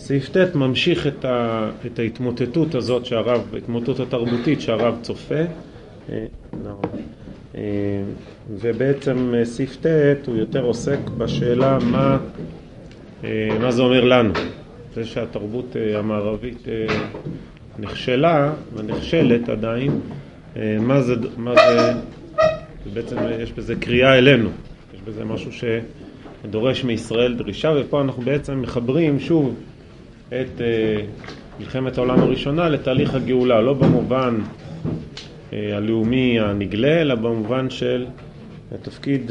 סעיף ט' ממשיך את ההתמוטטות הזאת ההתמוטטות התרבותית שהרב צופה. ובעצם סעיף ט' הוא יותר עוסק בשאלה מה זה אומר לנו. זה שהתרבות המערבית נכשלה ונכשלת עדיין, מה זה בעצם יש בזה קריאה אלינו, יש בזה משהו שדורש מישראל דרישה, ופה אנחנו בעצם מחברים שוב את מלחמת העולם הראשונה לתהליך הגאולה, לא במובן הלאומי הנגלה, אלא במובן של התפקיד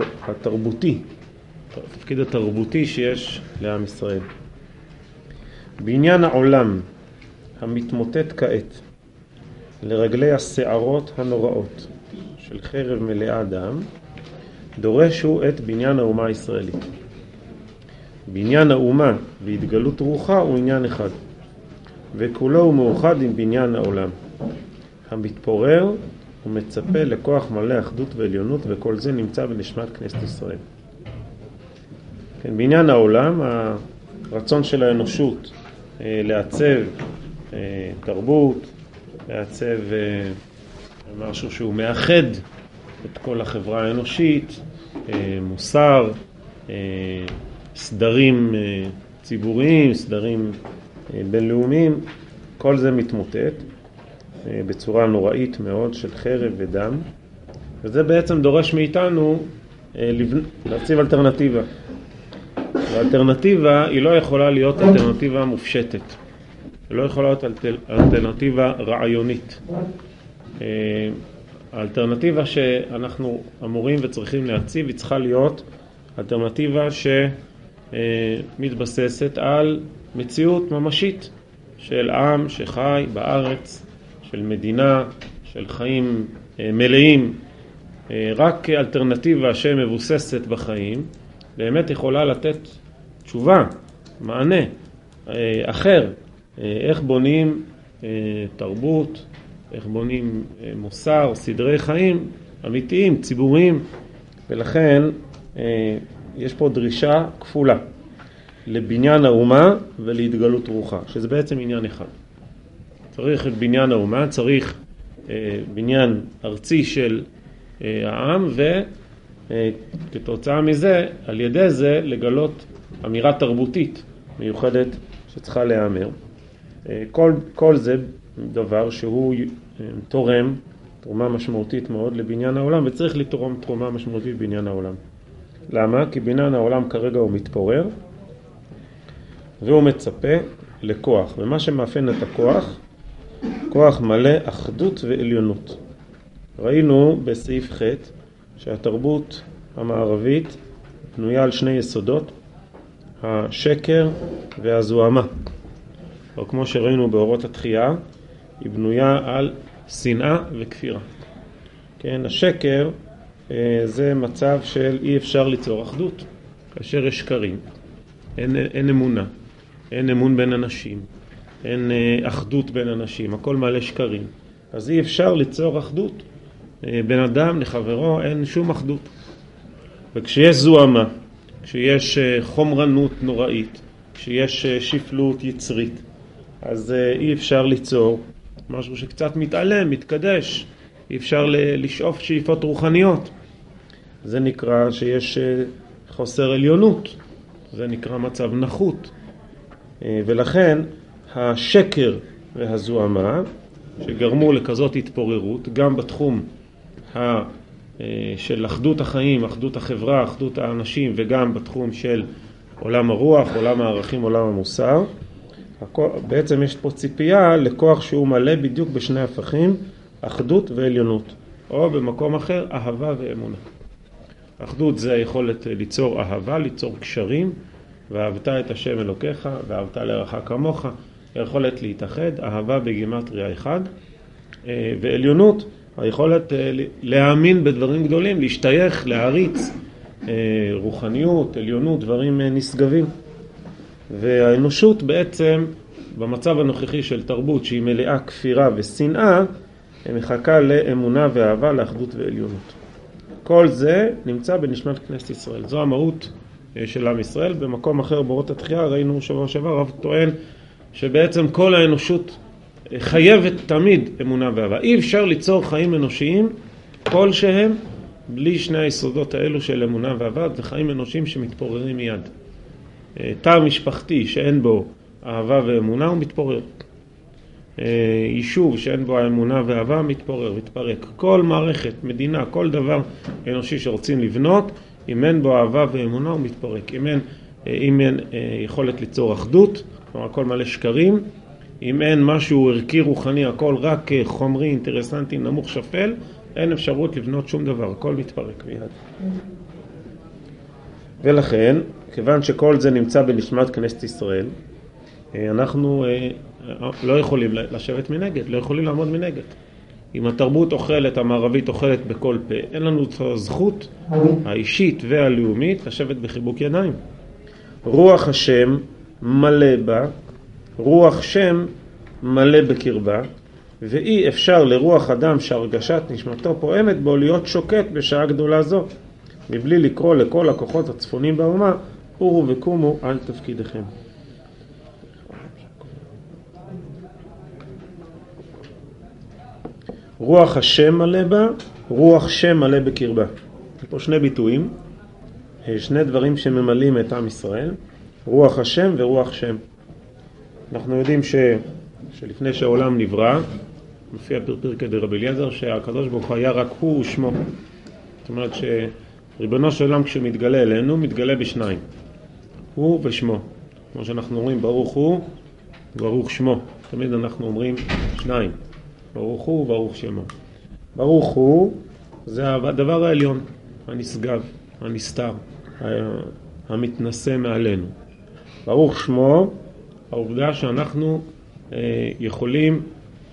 התרבותי שיש לעם ישראל. בעניין העולם המתמוטט כעת לרגלי השערות הנוראות של חרב מלאה דם, דורשו את בניין האומה הישראלית. בניין האומה והתגלות רוחה הוא עניין אחד, וכולו הוא מאוחד עם בניין העולם המתפורר ומצפה לכוח מלא אחדות ועליונות, וכל זה נמצא בנשמת כנסת ישראל. כן, בניין העולם, הרצון של האנושות לעצב תרבות, לעצב משהו שהוא מאחד את כל החברה האנושית, מוסר, סדרים ציבוריים, סדרים בינלאומיים, כל זה מתמוטט בצורה נוראית מאוד של חרב ודם, וזה בעצם דורש מאיתנו להציב אלטרנטיבה. והאלטרנטיבה היא לא יכולה להיות אלטרנטיבה מופשטת, היא לא יכולה להיות אלטרנטיבה רעיונית. האלטרנטיבה שאנחנו אמורים וצריכים להציב היא צריכה להיות אלטרנטיבה שמתבססת על מציאות ממשית של עם שחי בארץ, של מדינה, של חיים מלאים. רק אלטרנטיבה שמבוססת בחיים באמת יכולה לתת תשובה, מענה אחר, איך בונים תרבות, איך בונים מוסר, סדרי חיים אמיתיים, ציבוריים. ולכן יש פה דרישה כפולה לבניין האומה ולהתגלות רוחה, שזה בעצם עניין אחד. צריך את בניין האומה, צריך בניין ארצי של העם, וכתוצאה מזה, על ידי זה, לגלות אמירה תרבותית מיוחדת שצריכה להיאמר. כל זה דבר שהוא תורם תרומה משמעותית מאוד לבניין העולם, וצריך לתרום תרומה משמעותית בבניין העולם. למה? כי בניין העולם כרגע הוא מתפורר, והוא מצפה לכוח, ומה שמאפיין את הכוח, כוח מלא אחדות ועליונות. ראינו בסעיף ח' שהתרבות המערבית בנויה על שני יסודות, השקר והזוהמה. או כמו שראינו באורות התחייה, היא בנויה על שנאה וכפירה. כן, השקר זה מצב של אי אפשר ליצור אחדות. כאשר יש שקרים, אין אמונה, אין אמון בין אנשים, אין אחדות בין אנשים, הכל מלא שקרים. אז אי אפשר ליצור אחדות. בין אדם לחברו אין שום אחדות. וכשיש זוהמה, כשיש חומרנות נוראית, כשיש שפלות יצרית, אז אי אפשר ליצור משהו שקצת מתעלם, מתקדש. אי אפשר לשאוף שאיפות רוחניות. זה נקרא שיש חוסר עליונות. זה נקרא מצב נחות. ולכן השקר והזוהמה שגרמו לכזאת התפוררות, גם בתחום של אחדות החיים, אחדות החברה, אחדות האנשים, וגם בתחום של עולם הרוח, עולם הערכים, עולם המוסר, בעצם יש פה ציפייה לכוח שהוא מלא בדיוק בשני הפכים, אחדות ועליונות, או במקום אחר, אהבה ואמונה. אחדות זה היכולת ליצור אהבה, ליצור קשרים, ואהבת את השם אלוקיך, ואהבת לרעך כמוך, היכולת להתאחד, אהבה בגימטריה אחד, ועליונות, היכולת להאמין בדברים גדולים, להשתייך, להעריץ, רוחניות, עליונות, דברים נשגבים. והאנושות בעצם, במצב הנוכחי של תרבות שהיא מלאה כפירה ושנאה, מחכה לאמונה ואהבה, לאחדות ועליונות. כל זה נמצא בנשמת כנסת ישראל. זו המהות של עם ישראל. במקום אחר באורות התחייה ראינו שבוע שעבר, הרב טוען שבעצם כל האנושות חייבת תמיד אמונה ואהבה. אי אפשר ליצור חיים אנושיים כלשהם בלי שני היסודות האלו של אמונה ואהבה. זה חיים אנושיים שמתפוררים מיד. תא משפחתי שאין בו אהבה ואמונה הוא מתפורר. יישוב שאין בו האמונה ואהבה מתפורר, מתפרק. כל מערכת, מדינה, כל דבר אנושי שרוצים לבנות, אם אין בו אהבה ואמונה הוא מתפרק. אם אין יכולת ליצור אחדות, כלומר הכל מלא שקרים, אם אין משהו ערכי רוחני, הכל רק חומרי, אינטרסנטי, נמוך, שפל, אין אפשרות לבנות שום דבר, הכל מתפרק מיד. ולכן, כיוון שכל זה נמצא בנשמת כנסת ישראל, אנחנו לא יכולים לשבת מנגד, לא יכולים לעמוד מנגד. אם התרבות אוכלת, המערבית אוכלת בכל פה, אין לנו את הזכות האישית והלאומית לשבת בחיבוק ידיים. רוח השם מלא בה, רוח שם מלא בקרבה, ואי אפשר לרוח אדם שהרגשת נשמתו פועמת בו להיות שוקט בשעה גדולה זו, מבלי לקרוא לכל הכוחות הצפונים באומה, אורו וקומו על תפקידכם. רוח השם מלא בה, רוח שם מלא בקרבה. יש פה שני ביטויים, שני דברים שממלאים את עם ישראל, רוח השם ורוח שם. אנחנו יודעים שלפני שהעולם נברא, מופיע פרפרקא דרבי אליעזר, שהקדוש ברוך הוא היה רק הוא ושמו. זאת אומרת שריבונו של עולם כשמתגלה אלינו, מתגלה בשניים. הוא ושמו. כמו שאנחנו אומרים, ברוך הוא, ברוך שמו. תמיד אנחנו אומרים שניים. ברוך הוא וברוך שמו. ברוך הוא זה הדבר העליון, הנשגב, הנסתר, המתנשא מעלינו. ברוך שמו, העובדה שאנחנו יכולים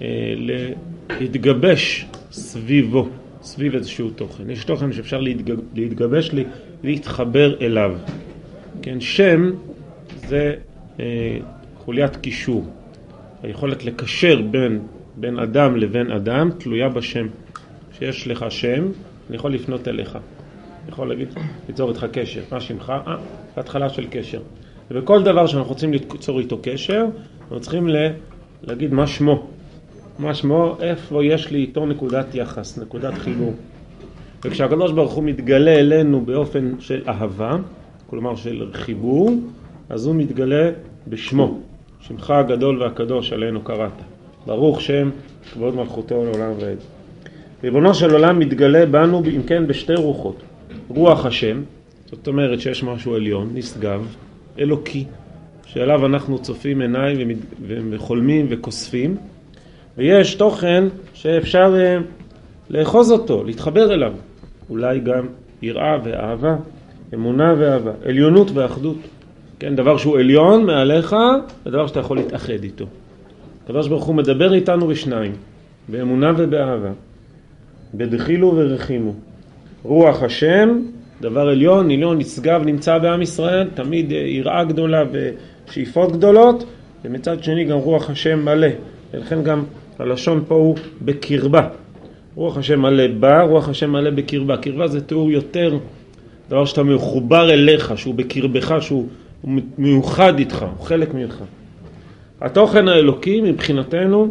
להתגבש סביבו, סביב איזשהו תוכן. יש תוכן שאפשר להתגבש, להתחבר אליו. כן, שם זה חוליית קישור. היכולת לקשר בין אדם לבין אדם תלויה בשם. שיש לך שם, אני יכול לפנות אליך. אני יכול ליצור איתך קשר. מה שמך? התחלה של קשר. ובכל דבר שאנחנו רוצים ליצור איתו קשר, אנחנו צריכים להגיד מה שמו. מה שמו, איפה יש לי איתו נקודת יחס, נקודת חיבור. וכשהקדוש ברוך הוא מתגלה אלינו באופן של אהבה, כלומר של חיבור, אז הוא מתגלה בשמו. שמך הגדול והקדוש עלינו קראת. ברוך שם, כבוד מלכותו לעולם ועד. ריבונו של עולם מתגלה בנו, אם כן, בשתי רוחות. רוח השם, זאת אומרת שיש משהו עליון, נשגב, אלוקי, שאליו אנחנו צופים עיניים וחולמים וכוספים, ויש תוכן שאפשר לאחוז אותו, להתחבר אליו. אולי גם יראה ואהבה, אמונה ואהבה, עליונות ואחדות. כן, דבר שהוא עליון מעליך, זה דבר שאתה יכול להתאחד איתו. הקדוש ברוך הוא מדבר איתנו בשניים, באמונה ובאהבה, בדחילו ורחימו. רוח השם, דבר עליון, עליון נשגב, נמצא בעם ישראל, תמיד יראה גדולה ושאיפות גדולות, ומצד שני גם רוח השם מלא. ולכן גם הלשון פה הוא בקרבה. רוח השם מלא בה, רוח השם מלא בקרבה. קרבה זה תיאור יותר, דבר שאתה מחובר אליך, שהוא בקרבך, שהוא מיוחד איתך, הוא חלק ממך. התוכן האלוקי מבחינתנו,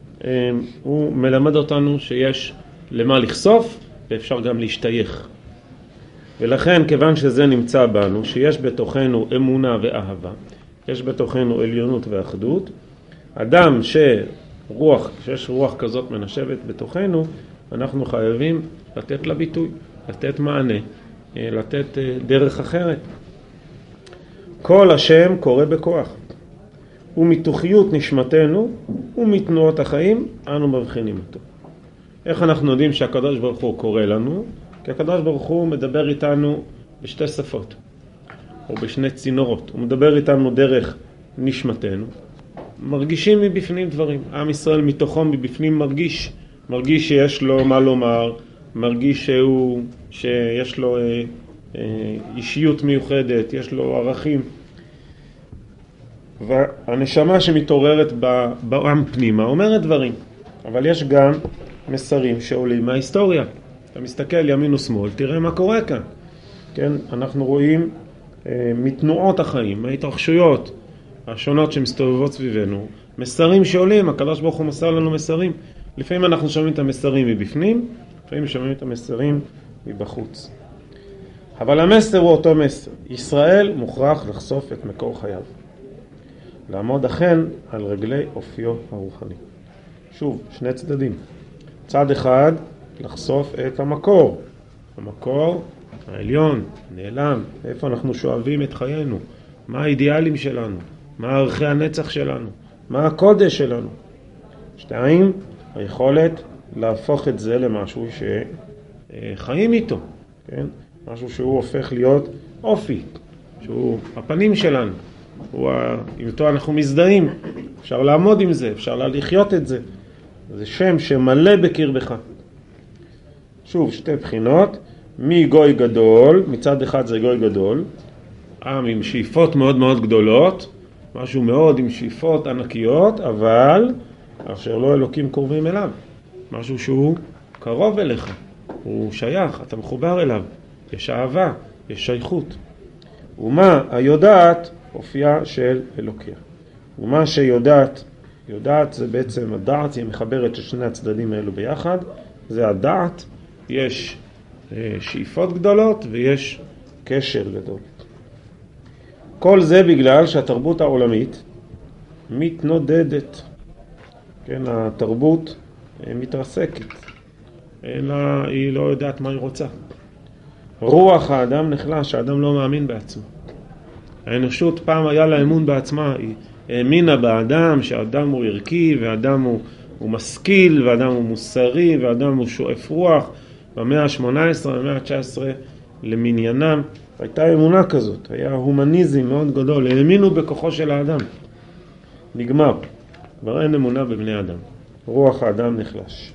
הוא מלמד אותנו שיש למה לחשוף, ואפשר גם להשתייך. ולכן, כיוון שזה נמצא בנו, שיש בתוכנו אמונה ואהבה, יש בתוכנו עליונות ואחדות, אדם שיש רוח כזאת מנשבת בתוכנו, אנחנו חייבים לתת לה ביטוי, לתת מענה, לתת דרך אחרת. כל השם קורא בכוח, ומתוכיות נשמתנו ומתנועות החיים אנו מבחינים אותו. איך אנחנו יודעים שהקדוש ברוך הוא קורא לנו? כי הקדוש ברוך הוא מדבר איתנו בשתי שפות, או בשני צינורות. הוא מדבר איתנו דרך נשמתנו. מרגישים מבפנים דברים. עם ישראל מתוכו מבפנים מרגיש שיש לו מה לומר, מרגיש שיש לו אישיות מיוחדת, יש לו ערכים. והנשמה שמתעוררת בעם פנימה אומרת דברים. אבל יש גם מסרים שעולים מההיסטוריה. אתה מסתכל ימין ושמאל, תראה מה קורה כאן. כן, אנחנו רואים מתנועות החיים, מההתרחשויות השונות שמסתובבות סביבנו, מסרים שעולים, הקדוש ברוך הוא מסר לנו מסרים. לפעמים אנחנו שומעים את המסרים מבפנים, לפעמים שומעים את המסרים מבחוץ. אבל המסר הוא אותו מסר. ישראל מוכרח לחשוף את מקור חייו. לעמוד אכן על רגלי אופיו הרוחני. שוב, שני צדדים. צד אחד, לחשוף את המקור. המקור העליון, נעלם, איפה אנחנו שואבים את חיינו, מה האידיאלים שלנו, מה ערכי הנצח שלנו, מה הקודש שלנו. שתיים, היכולת להפוך את זה למשהו שחיים איתו, כן? משהו שהוא הופך להיות אופי, שהוא הפנים שלנו, עם אותו אנחנו מזדהים, אפשר לעמוד עם זה, אפשר לחיות את זה. זה שם שמלא בקרבך. שוב, שתי בחינות, מגוי גדול, מצד אחד זה גוי גדול, עם עם שאיפות מאוד מאוד גדולות, משהו מאוד עם שאיפות ענקיות, אבל אשר לא אלוקים קרובים אליו, משהו שהוא קרוב אליך, הוא שייך, אתה מחובר אליו, יש אהבה, יש שייכות. ומה היודעת אופייה של אלוקיה. ומה שיודעת, יודעת זה בעצם הדעת, היא מחברת את שני הצדדים האלו ביחד, זה הדעת, יש שאיפות גדולות ויש קשר גדול. כל זה בגלל שהתרבות העולמית מתנודדת. כן, התרבות מתרסקת. היא לא יודעת מה היא רוצה. רוח האדם נחלש, האדם לא מאמין בעצמו. האנושות פעם היה לה אמון בעצמה, היא האמינה באדם, שהאדם הוא ערכי, והאדם הוא משכיל, והאדם הוא מוסרי, והאדם הוא שואף רוח. במאה ה-18, במאה ה-19 למניינם, הייתה אמונה כזאת, היה הומניזם מאוד גדול, האמינו בכוחו של האדם. נגמר, כבר אין אמונה בבני אדם, רוח האדם נחלש.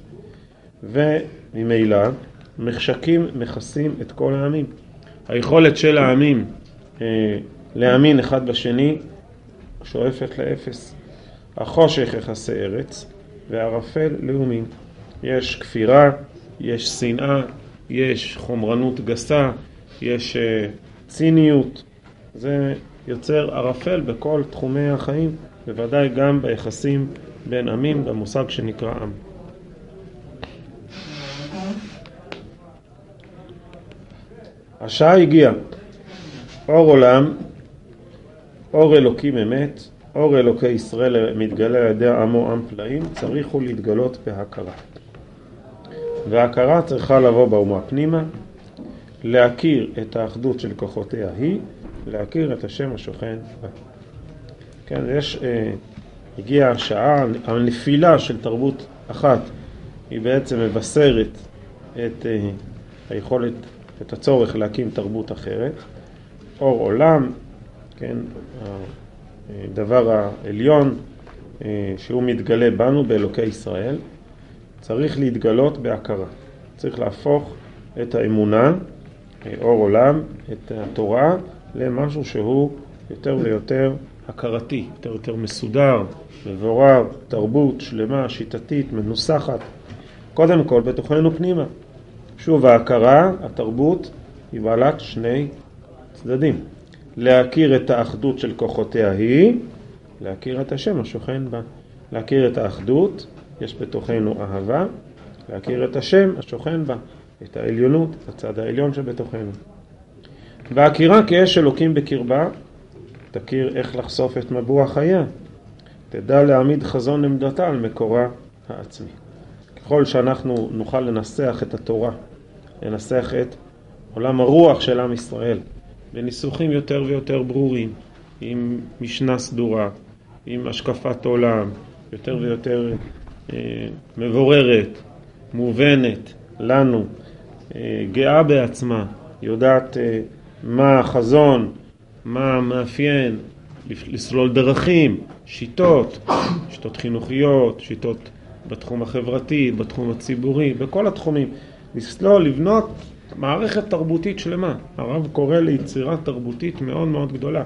וממילא, מחשקים מכסים את כל העמים. היכולת של העמים להאמין אחד בשני שואפת לאפס. החושך יחסי ארץ והערפל לאומים. יש כפירה, יש שנאה, יש חומרנות גסה, יש ציניות. זה יוצר ערפל בכל תחומי החיים, בוודאי גם ביחסים בין עמים, במושג שנקרא עם. השעה הגיעה. אור עולם, אור אלוקים אמת, אור אלוקי ישראל מתגלה על ידי עמו עם פלאים, צריך הוא להתגלות בהכרה. וההכרה צריכה לבוא באומה פנימה, להכיר את האחדות של כוחותיה היא, להכיר את השם השוכן בה. כן, הגיעה השעה, הנפילה של תרבות אחת, היא בעצם מבשרת את היכולת, את הצורך להקים תרבות אחרת. אור עולם, כן, הדבר העליון שהוא מתגלה בנו, באלוקי ישראל, צריך להתגלות בהכרה. צריך להפוך את האמונה, אור עולם, את התורה, למשהו שהוא יותר ויותר הכרתי, יותר ויותר מסודר, מבורר, תרבות שלמה, שיטתית, מנוסחת. קודם כל בתוכנו פנימה. שוב, ההכרה, התרבות, היא בעלת שני צדדים. להכיר את האחדות של כוחותיה היא, להכיר את השם השוכן בה. להכיר את האחדות, יש בתוכנו אהבה, להכיר את השם השוכן בה, את העליונות, את הצד העליון שבתוכנו. והכירה כאש אלוקים בקרבה, תכיר איך לחשוף את מבוע חייה, תדע להעמיד חזון עמדתה על מקורה העצמי. ככל שאנחנו נוכל לנסח את התורה, לנסח את עולם הרוח של עם ישראל, בניסוחים יותר ויותר ברורים, עם משנה סדורה, עם השקפת עולם, יותר ויותר מבוררת, מובנת לנו, גאה בעצמה, יודעת מה החזון, מה המאפיין, לסלול דרכים, שיטות חינוכיות, שיטות בתחום החברתי, בתחום הציבורי, בכל התחומים. לסלול, לבנות מערכת תרבותית שלמה. הרב קורא ליצירה תרבותית מאוד מאוד גדולה.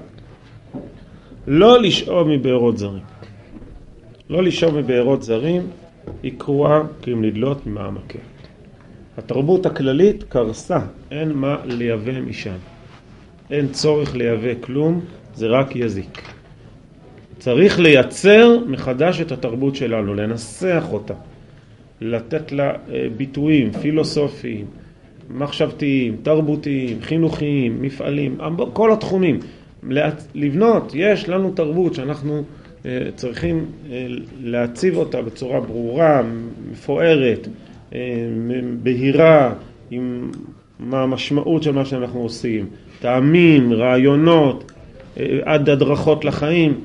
לא לשאוב מבארות זרים. לא לשאוב מבארות זרים היא קרואה כי אם לדלות ממעמקיה. התרבות הכללית קרסה, אין מה לייבא משם. אין צורך לייבא כלום, זה רק יזיק. צריך לייצר מחדש את התרבות שלנו, לנסח אותה, לתת לה ביטויים פילוסופיים, מחשבתיים, תרבותיים, חינוכיים, מפעלים, כל התחומים. לבנות, יש לנו תרבות שאנחנו צריכים להציב אותה בצורה ברורה, מפוארת, בהירה, עם מה המשמעות של מה שאנחנו עושים, טעמים, רעיונות, עד הדרכות לחיים,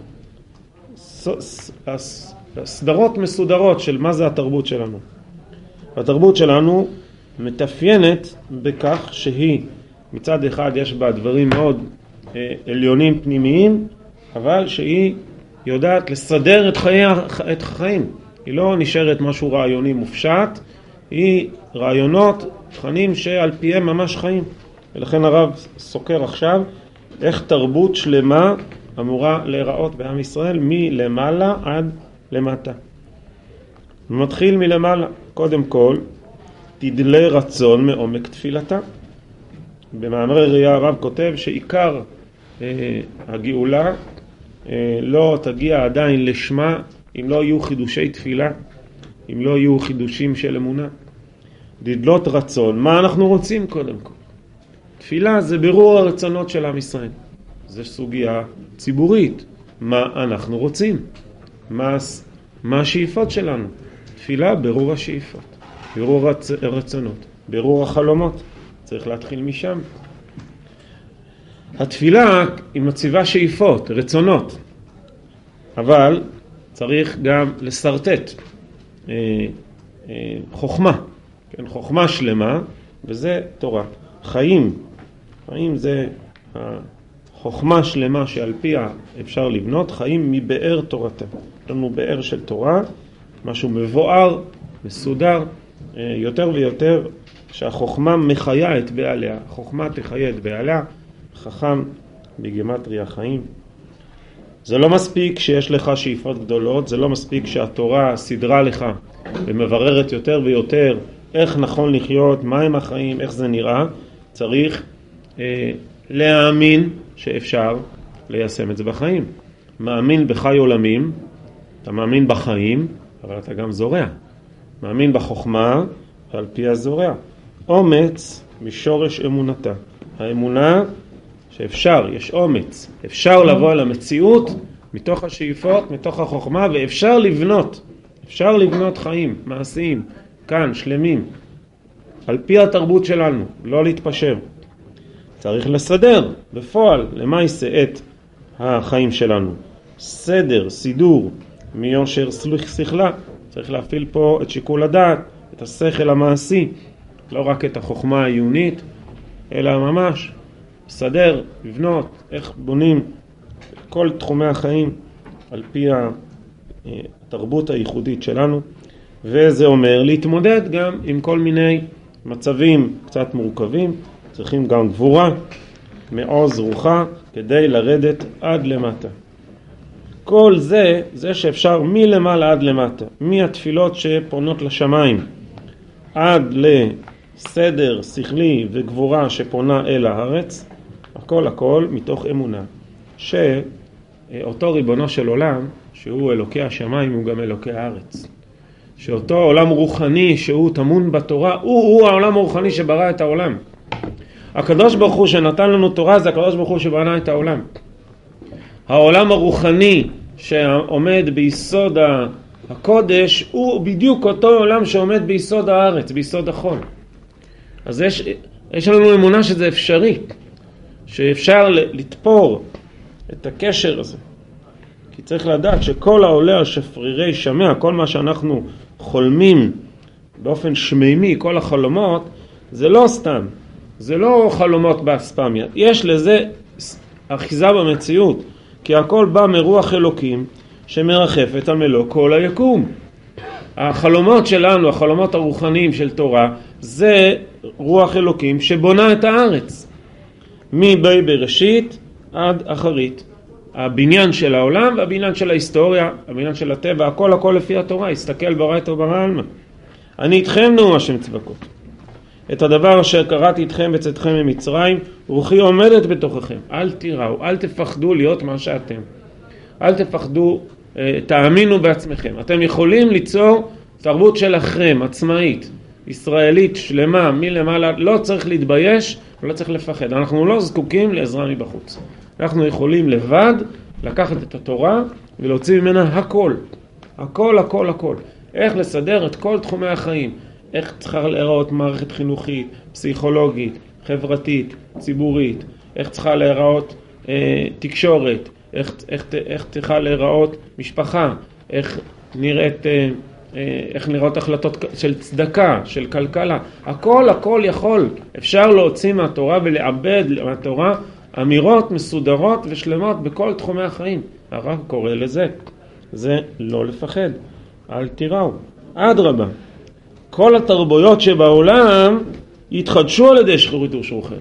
סדרות מסודרות של מה זה התרבות שלנו. התרבות שלנו מתאפיינת בכך שהיא מצד אחד יש בה דברים מאוד עליונים פנימיים, אבל שהיא יודעת לסדר את החיים. היא לא נשארת משהו רעיוני מופשט, היא רעיונות, תכנים שעל פיהם ממש חיים. ולכן הרב סוקר עכשיו איך תרבות שלמה אמורה להיראות בעם ישראל מלמעלה עד למטה. מתחיל מלמעלה. קודם כל, תדלה רצון מעומק תפילתה. במאמרי ראייה הרב כותב שעיקר הגאולה לא תגיע עדיין לשמה אם לא יהיו חידושי תפילה, אם לא יהיו חידושים של אמונה. דדלות רצון, מה אנחנו רוצים קודם כל? תפילה זה בירור הרצונות של עם ישראל. זו סוגיה ציבורית. מה אנחנו רוצים? מה השאיפות שלנו? תפילה, בירור השאיפות, בירור הרצונות, בירור החלומות. צריך להתחיל משם. התפילה היא מציבה שאיפות, רצונות, אבל צריך גם לסרטט חוכמה, כן, חוכמה שלמה, וזה תורה. חיים זה החוכמה שלמה שעל פיה אפשר לבנות, חיים מבאר תורתה. יש לנו באר של תורה, משהו מבואר, מסודר, יותר ויותר שהחוכמה מחיה את בעליה, החוכמה תחיה את בעליה, חכם בגימטריה חיים. זה לא מספיק שיש לך שאיפות גדולות, זה לא מספיק שהתורה סדרה לך ומבררת יותר ויותר איך נכון לחיות, מהם החיים, איך זה נראה. צריך להאמין שאפשר ליישם את זה בחיים. מאמין בחי עולמים, אתה מאמין בחיים, אבל אתה גם זורע. מאמין בחוכמה, ועל פי הזורע. אומץ משורש אמונתה. האמונה שאפשר, יש אומץ. אפשר לבוא אל המציאות מתוך השאיפות, מתוך החוכמה, ואפשר לבנות. אפשר לבנות חיים, מעשיים, כאן, שלמים. על פי התרבות שלנו, לא להתפשר. צריך לסדר בפועל למה יישא את החיים שלנו. סדר, סידור, מיושר שכלה. צריך להפעיל פה את שיקול הדעת, את השכל המעשי, לא רק את החוכמה העיונית, אלא ממש לסדר, לבנות, איך בונים כל תחומי החיים על פי התרבות הייחודית שלנו. וזה אומר להתמודד גם עם כל מיני מצבים קצת מורכבים. צריכים גם גבורה, מעוז רוחה, כדי לרדת עד למטה. כל זה שאפשר מלמעלה עד למטה, מהתפילות שפונות לשמיים, עד לסדר שכלי וגבורה שפונה אל הארץ, הכל מתוך אמונה, שאותו ריבונו של עולם, שהוא אלוקי השמיים, הוא גם אלוקי הארץ. שאותו עולם רוחני שהוא תמון בתורה, הוא העולם הרוחני שברא את העולם. הקדוש ברוך הוא שנתן לנו תורה, זה הקדוש ברוך הוא שבנה את העולם. העולם הרוחני שעומד ביסוד הקודש הוא בדיוק אותו עולם שעומד ביסוד הארץ, ביסוד החול. אז יש לנו אמונה שזה אפשרי, שאפשר לתפור את הקשר הזה. כי צריך לדעת שכל העולה על שפרירי שמע, כל מה שאנחנו חולמים באופן שמימי, כל החלומות, זה לא סתם, זה לא חלומות באספמיה. יש לזה אחיזה במציאות, כי הכל בא מרוח אלוקים שמרחפת על מלוא כל היקום. החלומות שלנו, החלומות הרוחניים של תורה, זה רוח אלוקים שבונה את הארץ. מבי בראשית עד אחרית. הבניין של העולם והבניין של ההיסטוריה, הבניין של הטבע, הכל לפי התורה. הסתכל ברייתא וברעלמא. אני איתכם נו השם צבקות. את הדבר אשר קראתי אתכם בצאתכם ממצרים, רוחי עומדת בתוככם. אל תיראו, אל תפחדו להיות מה שאתם. אל תפחדו, תאמינו בעצמכם. אתם יכולים ליצור תרבות שלכם, עצמאית, ישראלית, שלמה, מלמעלה. לא צריך להתבייש, לא צריך לפחד. אנחנו לא זקוקים לעזרה מבחוץ. אנחנו יכולים לבד לקחת את התורה ולהוציא ממנה הכל. הכל, הכל, הכל. איך לסדר את כל תחומי החיים. איך צריכה להיראות מערכת חינוכית, פסיכולוגית, חברתית, ציבורית. איך צריכה להיראות תקשורת. איך צריכה להיראות משפחה. איך נראות החלטות של צדקה, של כלכלה. הכל, הכל יכול. אפשר להוציא מהתורה ולעבד מהתורה אמירות מסודרות ושלמות בכל תחומי החיים. הרב קורא לזה. זה לא לפחד. אל תיראו. אדרבה. כל התרבויות שבעולם יתחדשו על ידי שכירות ושרוכנו.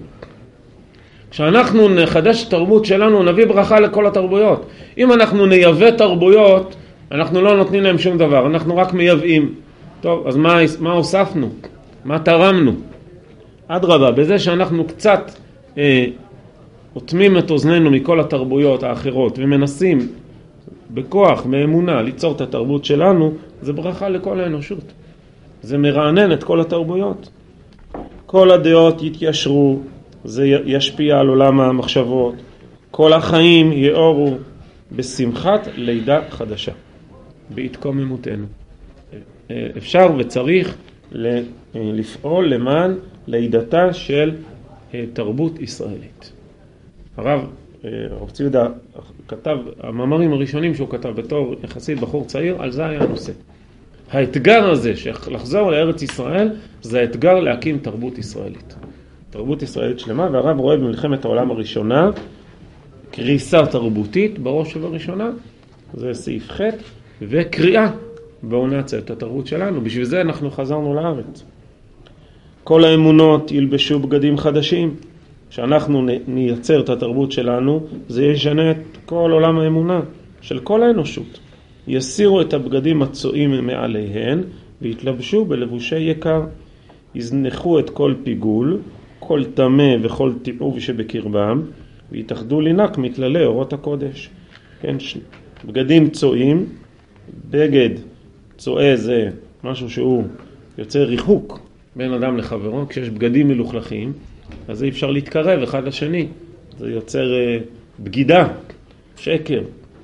כשאנחנו נחדש את התרבות שלנו, נביא ברכה לכל התרבויות. אם אנחנו נייבא תרבויות, אנחנו לא נותנים להם שום דבר, אנחנו רק מייבאים. טוב, אז מה הוספנו? מה תרמנו? אדרבה, בזה שאנחנו קצת אוטמים את אוזנינו מכל התרבויות האחרות ומנסים בכוח, מאמונה, ליצור את התרבות שלנו, זה ברכה לכל האנושות. זה מרענן את כל התרבויות. כל הדעות יתיישרו, זה ישפיע על עולם המחשבות. כל החיים יאורו בשמחת לידה חדשה, בהתקוממותנו. אפשר וצריך לפעול למען לידתה של תרבות ישראלית. הרב ציודה כתב, המאמרים הראשונים שהוא כתב בתור יחסית בחור צעיר, על זה היה הנושא. האתגר הזה שלחזור לארץ ישראל, זה האתגר להקים תרבות ישראלית. תרבות ישראלית שלמה, והרב רואה במלחמת העולם הראשונה, קריסה תרבותית בראש ובראשונה, זה סעיף ח' וקריאה. בואו נעשה את התרבות שלנו, בשביל זה אנחנו חזרנו לארץ. כל האמונות ילבשו בגדים חדשים, שאנחנו נייצר את התרבות שלנו, זה ישנה את כל עולם האמונה של כל האנושות. יסירו את הבגדים הצועים מעליהן, והתלבשו בלבושי יקר. יזנחו את כל פיגול, כל טמא וכל תיעוב שבקרבם, ויתאחדו לינק מכללי אורות הקודש. כן, בגדים צועים, בגד צועה זה משהו שהוא יוצר ריחוק בין אדם לחברו. כשיש בגדים מלוכלכים, אז אי אפשר להתקרב אחד לשני. זה יוצר בגידה, שקר.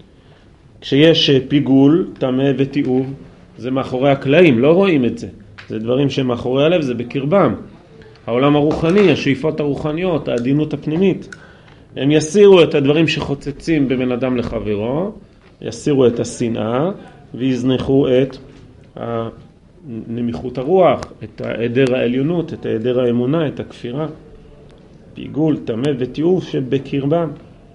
כשיש פיגול, טמא ותיעוב, זה מאחורי הקלעים, לא רואים את זה. זה דברים שמאחורי הלב, זה בקרבם. העולם הרוחני, השאיפות הרוחניות, העדינות הפנימית. הם יסירו את הדברים שחוצצים בבין אדם לחברו, יסירו את השנאה, ויזנחו את נמיכות הרוח, את העדר העליונות, את העדר האמונה, את הכפירה. פיגול, טמא ותיעוב שבקרבם.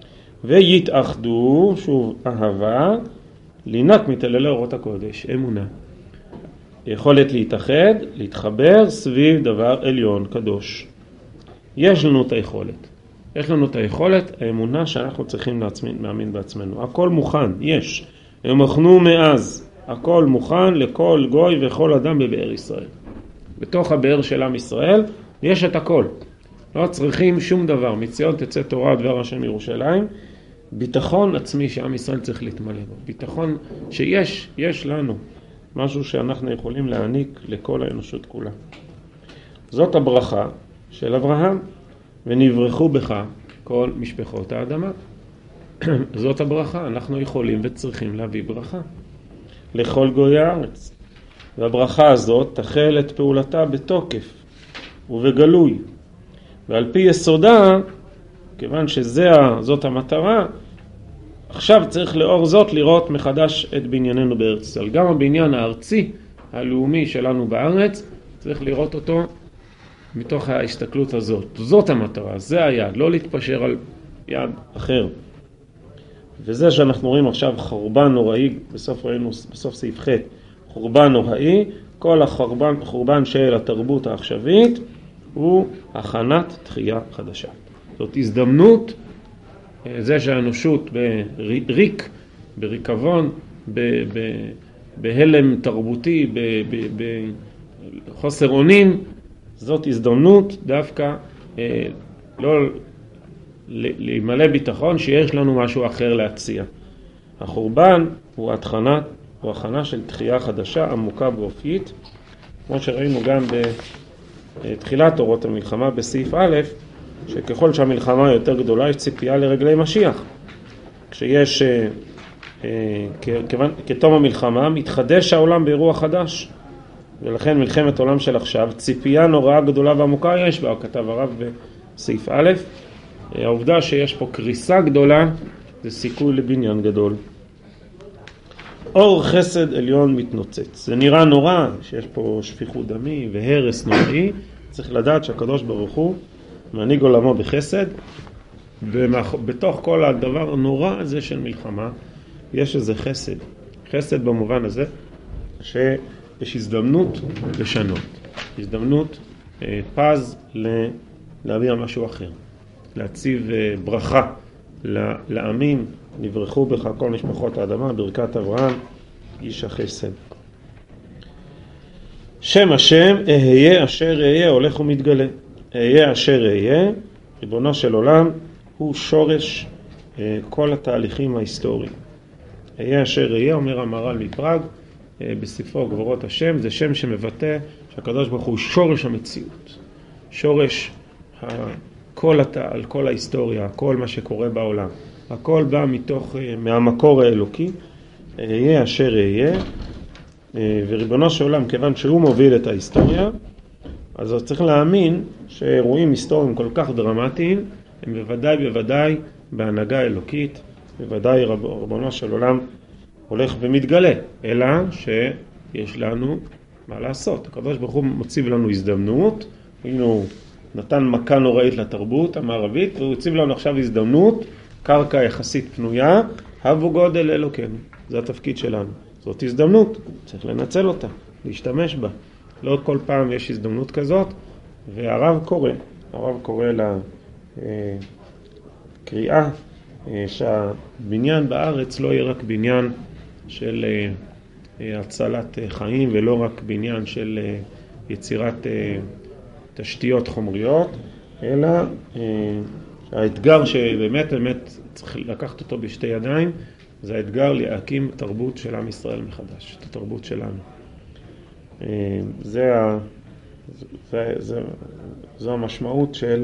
ויתאחדו, שוב אהבה, לינק מתעללי אורות הקודש, אמונה. יכולת להתאחד, להתחבר סביב דבר עליון, קדוש. יש לנו את היכולת. יש לנו את היכולת, האמונה שאנחנו צריכים להאמין בעצמנו. הכל מוכן, יש. הם הוכנו מאז. הכל מוכן לכל גוי וכל אדם בבאר ישראל. בתוך הבאר של עם ישראל יש את הכל. לא צריכים שום דבר. מציון תצא תורה דבר השם ירושלים. ביטחון עצמי שעם ישראל צריך להתמלא בו. ביטחון שיש לנו. משהו שאנחנו יכולים להעניק לכל האנושות כולה. זאת הברכה של אברהם. ונברחו בך כל משפחות האדמה. זאת הברכה. אנחנו יכולים וצריכים להביא ברכה לכל גוי הארץ. והברכה הזאת תחל את פעולתה בתוקף ובגלוי. ועל פי יסודה, כיוון שזאת המטרה, עכשיו צריך לאור זאת לראות מחדש את בנייננו בארץ ישראל. גם הבניין הארצי, הלאומי שלנו בארץ, צריך לראות אותו מתוך ההסתכלות הזאת. זאת המטרה, זה היעד, לא להתפשר על יעד אחר. וזה שאנחנו רואים עכשיו חורבן נוראי, בסוף סעיף ח', חורבן נוראי, כל החורבן של התרבות העכשווית הוא הכנת תחייה חדשה. זאת הזדמנות, זה שהאנושות בריקבון, בהלם תרבותי, בחוסר אונים, זאת הזדמנות דווקא לא להימלא ביטחון שיש לנו משהו אחר להציע. החורבן הוא הכנה של תחייה חדשה, עמוקה ואופייית, כמו שראינו גם בתחילת אורות המלחמה בסעיף א', שככל שהמלחמה יותר גדולה יש ציפייה לרגלי משיח. כשיש, כתום המלחמה, מתחדש העולם באירוע חדש, ולכן מלחמת עולם של עכשיו, ציפייה נוראה גדולה ועמוקה יש בה, כתב הרב בסעיף א', העובדה שיש פה קריסה גדולה, זה סיכוי לבניין גדול. אור חסד עליון מתנוצץ. זה נראה נורא שיש פה שפיכות דמי והרס נוראי. צריך לדעת שהקדוש ברוך הוא מנהיג עולמו בחסד, ובתוך כל הדבר הנורא הזה של מלחמה יש איזה חסד. חסד במובן הזה שיש הזדמנות לשנות. הזדמנות פז להביא משהו אחר. להציב ברכה לעמים, נברכו בך כל משפחות האדמה, ברכת אברהם, איש החסד. שם השם, אהיה אשר אהיה, הולך ומתגלה. אהיה אשר אהיה, ריבונו של עולם, הוא שורש כל התהליכים ההיסטוריים. אהיה אשר אהיה, אומר המהר"ל מפראג, בספרו גבורות השם, זה שם שמבטא שהקדוש ברוך הוא שורש המציאות. שורש על כל ההיסטוריה, כל מה שקורה בעולם. הכל בא מהמקור האלוקי, אהיה אשר אהיה, וריבונו של עולם, כיוון שהוא מוביל את ההיסטוריה, אז צריך להאמין שאירועים היסטוריים כל כך דרמטיים, הם בוודאי בהנהגה אלוקית, בוודאי ריבונו של עולם הולך ומתגלה, אלא שיש לנו מה לעשות. הקדוש ברוך הוא מציב לנו הזדמנות, הוא נתן מכה נוראית לתרבות המערבית, והוא הציב לנו עכשיו הזדמנות, קרקע יחסית פנויה, הבו גודל אלוקינו. זה התפקיד שלנו. זאת הזדמנות, צריך לנצל אותה, להשתמש בה. לא כל פעם יש הזדמנות כזאת, והרב קורא לקריאה שהבניין בארץ לא יהיה רק בניין של הצלת חיים, ולא רק בניין של יצירת תשתיות חומריות, אלא האתגר שבאמת צריך לקחת אותו בשתי ידיים, זה האתגר להקים תרבות של עם ישראל מחדש, את התרבות שלנו. זו המשמעות של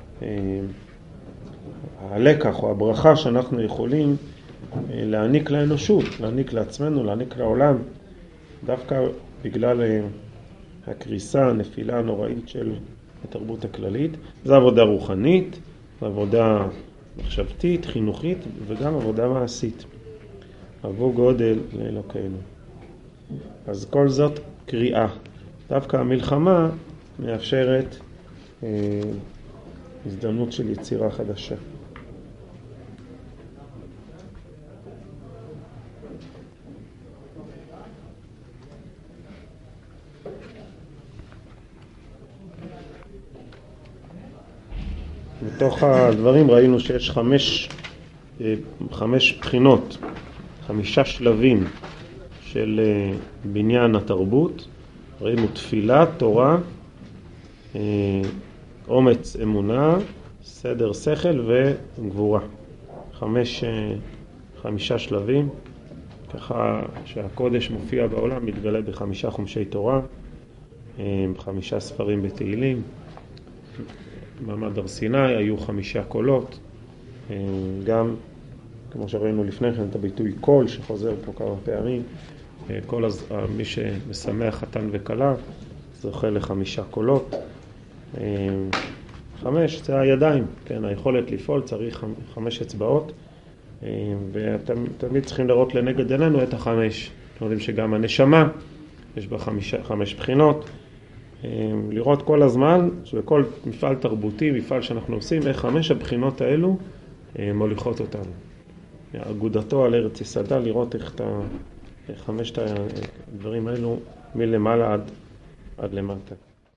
הלקח או הברכה שאנחנו יכולים להעניק לאנושות, להעניק לעצמנו, להעניק לעולם, דווקא בגלל הקריסה, הנפילה הנוראית של התרבות הכללית. זו עבודה רוחנית, זו עבודה מחשבתית, חינוכית, וגם עבודה מעשית. הבו גודל לאלוקינו. אז כל זאת קריאה. דווקא המלחמה מאפשרת הזדמנות של יצירה חדשה. בתוך הדברים ראינו שיש 5 בחינות, 5 שלבים של בניין התרבות. ראינו תפילה, תורה, אומץ אמונה, סדר שכל וגבורה. 5 שלבים, ככה שהקודש מופיע בעולם, מתגלה ב5 חומשי תורה, 5 ספרים בתהילים. מעמד הר סיני היו 5 קולות, גם כמו שראינו לפני כן את הביטוי קול שחוזר פה כמה פעמים, כל מי שמשמח חתן וכלה זוכה ל5 קולות. 5 זה הידיים, כן, היכולת לפעול, צריך 5 אצבעות, ותמיד צריכים לראות לנגד עינינו את 5. אתם יודעים שגם הנשמה יש בה 5 בחינות. לראות כל הזמן שבכל מפעל תרבותי, מפעל שאנחנו עושים, איך 5 הבחינות האלו מוליכות אותנו. אגודתו על ארץ יסדה, לראות איך 5 הדברים האלו מלמעלה עד למטה.